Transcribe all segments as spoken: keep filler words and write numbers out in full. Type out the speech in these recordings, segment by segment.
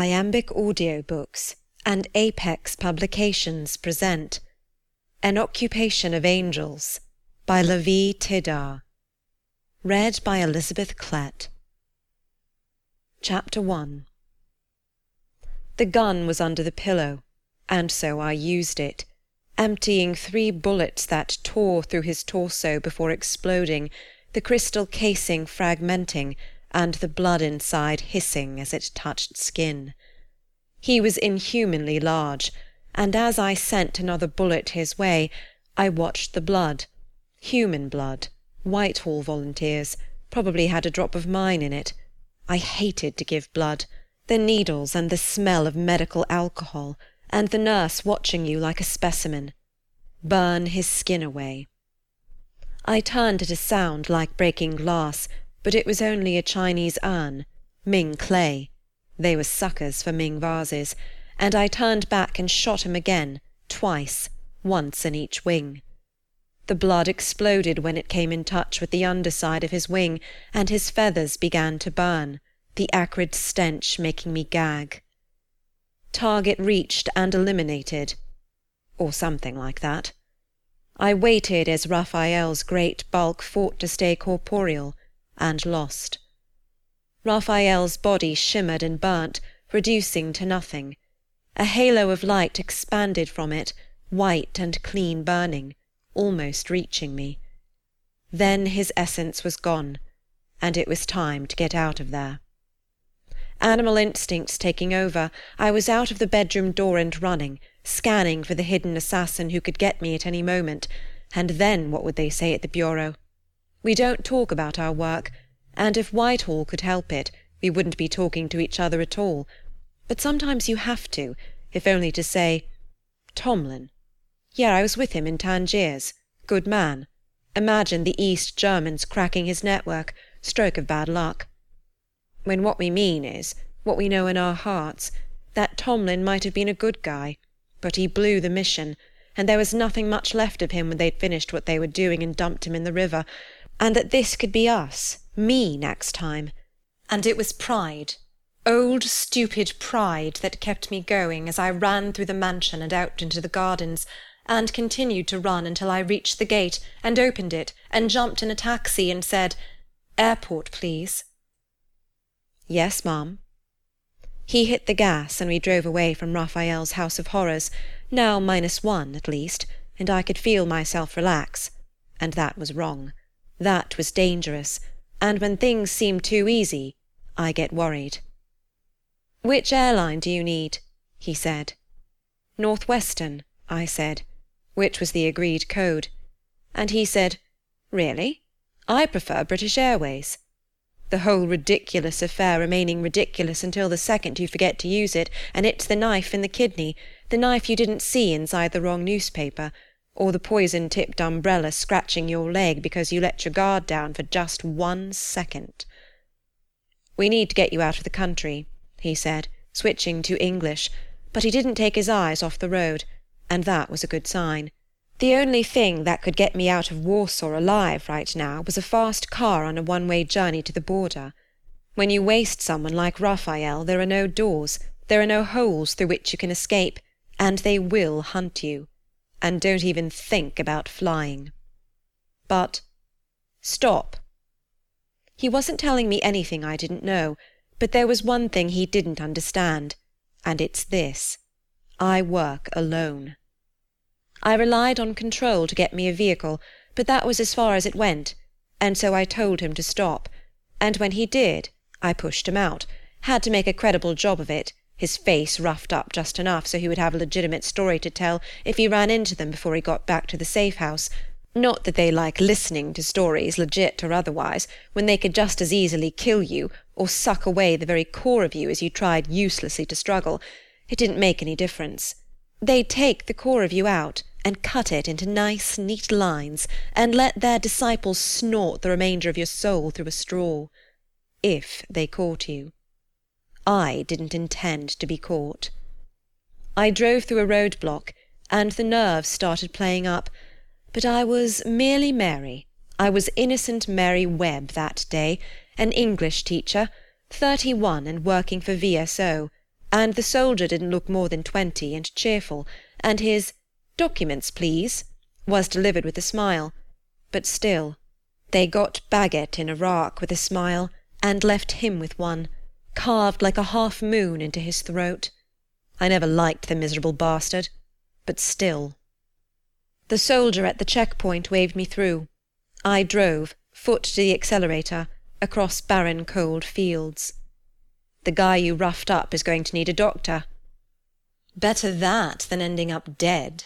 Iambic Audiobooks and Apex Publications present An Occupation of Angels by Lavie Tidhar. Read by Elizabeth Klett. Chapter one. The gun was under the pillow, and so I used it, emptying three bullets that tore through his torso before exploding, the crystal casing fragmenting, and the blood inside hissing as it touched skin. He was inhumanly large, and as I sent another bullet his way, I watched the blood. Human blood. Whitehall volunteers. Probably had a drop of mine in it. I hated to give blood. The needles and the smell of medical alcohol, and the nurse watching you like a specimen. Burn his skin away. I turned at a sound like breaking glass, but it was only a Chinese urn, Ming clay. They were suckers for Ming vases, and I turned back and shot him again, twice, once in each wing. The blood exploded when it came in touch with the underside of his wing, and his feathers began to burn, the acrid stench making me gag. Target reached and eliminated, or something like that. I waited as Raphael's great bulk fought to stay corporeal, and lost. Raphael's body shimmered and burnt, reducing to nothing. A halo of light expanded from it, white and clean burning, almost reaching me. Then his essence was gone, and it was time to get out of there. Animal instincts taking over, I was out of the bedroom door and running, scanning for the hidden assassin who could get me at any moment, and then what would they say at the bureau? We don't talk about our work, and if Whitehall could help it, we wouldn't be talking to each other at all. But sometimes you have to, if only to say, Tomlin. Yeah, I was with him in Tangiers. Good man. Imagine the East Germans cracking his network. Stroke of bad luck. When what we mean is, what we know in our hearts, that Tomlin might have been a good guy, but he blew the mission, and there was nothing much left of him when they'd finished what they were doing and dumped him in the river, and that this could be us, me next time. And it was pride, old stupid pride, that kept me going as I ran through the mansion and out into the gardens, and continued to run until I reached the gate and opened it and jumped in a taxi and said, "Airport, please." "Yes, ma'am." He hit the gas, and we drove away from Raphael's house of horrors, now minus one at least, and I could feel myself relax. And that was wrong. That was dangerous, and when things seem too easy, I get worried. "Which airline do you need?" he said. "Northwestern," I said, which was the agreed code. And he said, "Really? I prefer British Airways." The whole ridiculous affair remaining ridiculous until the second you forget to use it, and it's the knife in the kidney, the knife you didn't see inside the wrong newspaper, or the poison-tipped umbrella scratching your leg because you let your guard down for just one second. "We need to get you out of the country," he said, switching to English, but he didn't take his eyes off the road, and that was a good sign. The only thing that could get me out of Warsaw alive right now was a fast car on a one-way journey to the border. When you waste someone like Raphael, there are no doors, there are no holes through which you can escape, and they will hunt you. And don't even think about flying. But, stop. He wasn't telling me anything I didn't know, but there was one thing he didn't understand, and it's this. I work alone. I relied on Control to get me a vehicle, but that was as far as it went, and so I told him to stop, and when he did, I pushed him out, had to make a credible job of it, his face roughed up just enough so he would have a legitimate story to tell if he ran into them before he got back to the safe house. Not that they like listening to stories, legit or otherwise, when they could just as easily kill you, or suck away the very core of you as you tried uselessly to struggle. It didn't make any difference. They'd take the core of you out, and cut it into nice, neat lines, and let their disciples snort the remainder of your soul through a straw. If they caught you. I didn't intend to be caught. I drove through a roadblock, and the nerves started playing up, but I was merely Mary. I was innocent Mary Webb that day, an English teacher, thirty-one and working for V S O, and the soldier didn't look more than twenty and cheerful, and his "Documents, please," was delivered with a smile, but still, they got Bagot in Iraq with a smile, and left him with one, carved like a half-moon into his throat. I never liked the miserable bastard, but still. The soldier at the check-point waved me through. I drove, foot to the accelerator, across barren cold fields. "The guy you roughed up is going to need a doctor." "Better that than ending up dead."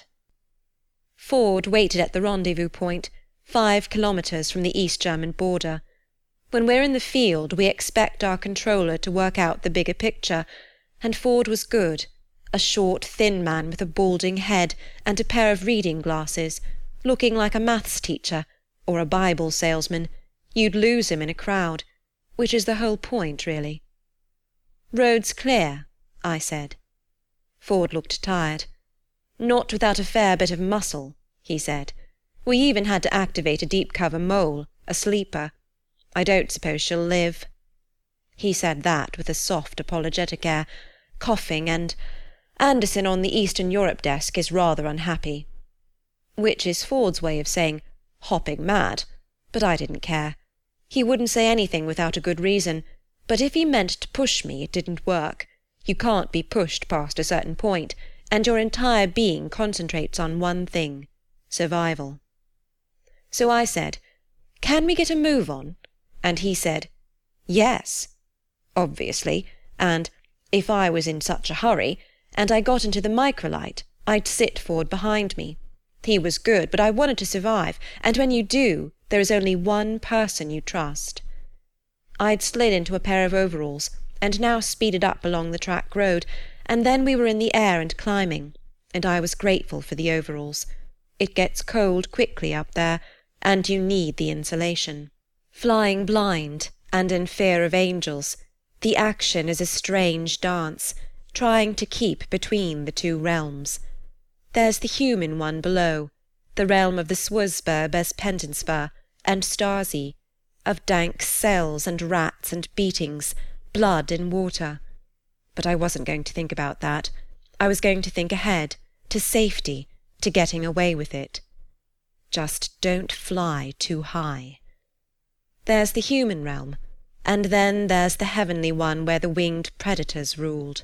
Ford waited at the rendezvous point, five kilometres from the East German border. When we're in the field, we expect our controller to work out the bigger picture, and Ford was good, a short, thin man with a balding head and a pair of reading glasses, looking like a maths teacher or a Bible salesman. You'd lose him in a crowd, which is the whole point, really. "Road's clear," I said. Ford looked tired. "Not without a fair bit of muscle," he said. "We even had to activate a deep-cover mole, a sleeper. I don't suppose she'll live." He said that with a soft, apologetic air, coughing, and Anderson on the Eastern Europe desk is rather unhappy. Which is Ford's way of saying hopping mad, but I didn't care. He wouldn't say anything without a good reason, but if he meant to push me, it didn't work. You can't be pushed past a certain point, and your entire being concentrates on one thing, survival. So I said, "Can we get a move on?" And he said, "Yes," obviously, and if I was in such a hurry, and I got into the microlight, I'd sit Ford behind me. He was good, but I wanted to survive, and when you do, there is only one person you trust. I'd slid into a pair of overalls, and now speeded up along the track road, and then we were in the air and climbing, and I was grateful for the overalls. It gets cold quickly up there, and you need the insulation. Flying blind, and in fear of angels, the action is a strange dance, trying to keep between the two realms. There's the human one below, the realm of the Swusber Bespentensver and Stasi, of dank cells and rats and beatings, blood in water. But I wasn't going to think about that. I was going to think ahead, to safety, to getting away with it. Just don't fly too high. There's the human realm, and then there's the heavenly one where the winged predators ruled.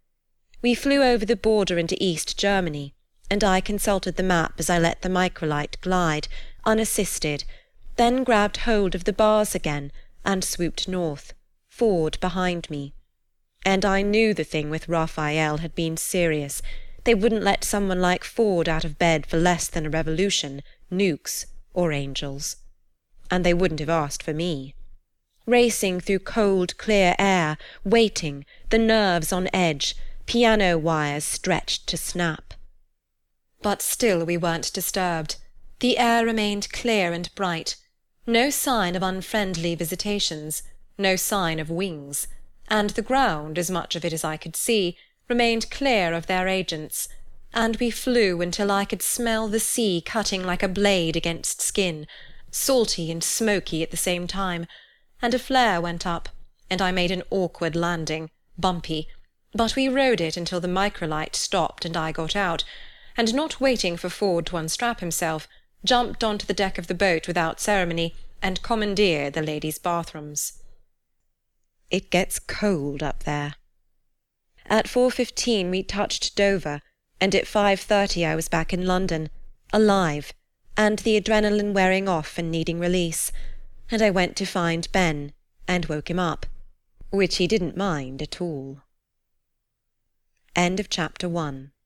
We flew over the border into East Germany, and I consulted the map as I let the microlight glide, unassisted, then grabbed hold of the bars again and swooped north, Ford behind me. And I knew the thing with Raphael had been serious. They wouldn't let someone like Ford out of bed for less than a revolution, nukes, or angels. And they wouldn't have asked for me. Racing through cold, clear air, waiting, the nerves on edge, piano wires stretched to snap. But still we weren't disturbed. The air remained clear and bright. No sign of unfriendly visitations, no sign of wings, and the ground, as much of it as I could see, remained clear of their agents, and we flew until I could smell the sea cutting like a blade against skin, salty and smoky at the same time, and a flare went up, and I made an awkward landing, bumpy, but we rode it until the microlight stopped and I got out, and not waiting for Ford to unstrap himself, jumped onto the deck of the boat without ceremony, and commandeered the ladies' bathrooms. It gets cold up there. At four fifteen we touched Dover, and at five thirty I was back in London, alive, and the adrenaline wearing off and needing release, and I went to find Ben, and woke him up, which he didn't mind at all. End of chapter one.